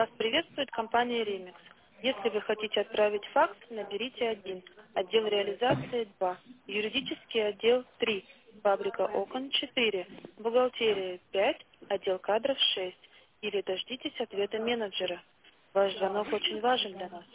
Вас приветствует компания Remix. Если вы хотите отправить факс, наберите 1, отдел реализации 2, юридический отдел 3, фабрика окон 4, бухгалтерия 5, отдел кадров 6, или дождитесь ответа менеджера. Ваш звонок очень важен для нас.